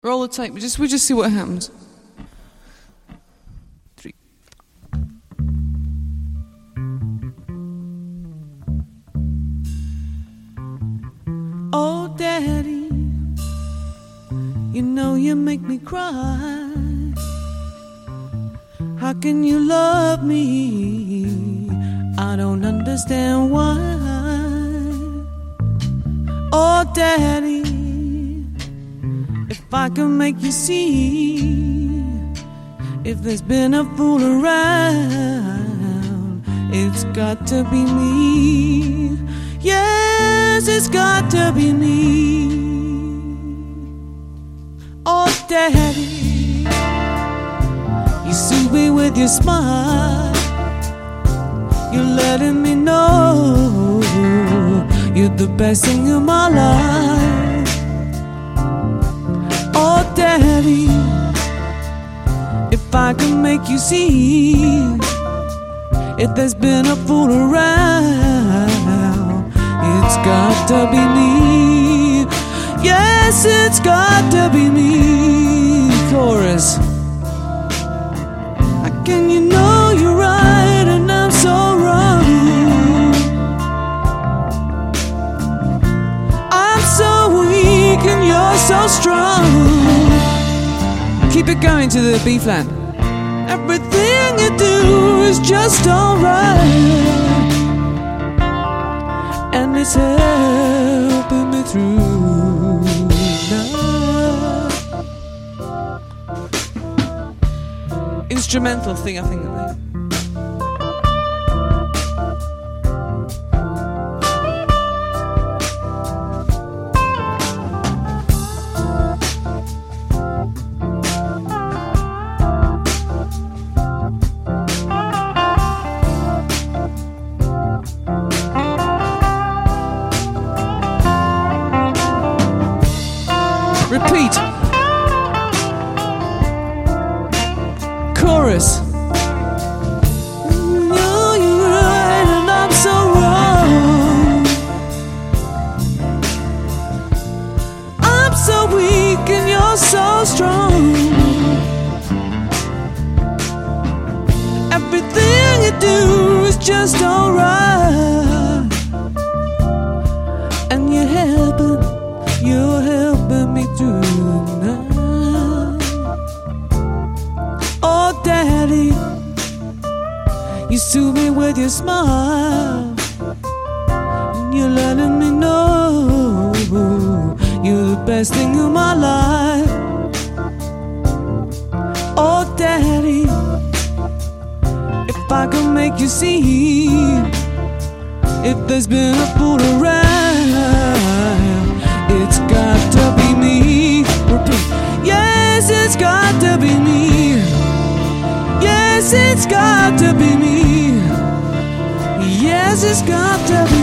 Roll the tape. We just see what happens. 3. Oh, Daddy, you know you make me cry. How can you love me? I don't understand why. Oh, Daddy, if I can make you see, if there's been a fool around, it's got to be me. Yes, it's got to be me. Oh, Daddy, you soothe me with your smile. You're letting me know you're the best thing in my life. Oh, Daddy, if I can make you see, if there's been a fool around, it's got to be me. Yes, it's got to be me. Chorus. How can you know you're right and I'm so wrong? I'm so weak and you're so strong. Keep it going to the B flat. Everything you do is just alright, and it's helping me through now. Instrumental thing, I think. Repeat. Chorus. No, you're right and I'm so wrong. I'm so weak and you're so strong. Everything you do is just alright, and you're helping me through now. Oh, Daddy, you soothe me with your smile, and you're letting me know you're the best thing in my life. Oh, Daddy, if I can make you see, if there's been a fool around, it's got to be me. Repeat. Yes, it's got to be me. Yes, it's got to be me. Yes, it's got to be me.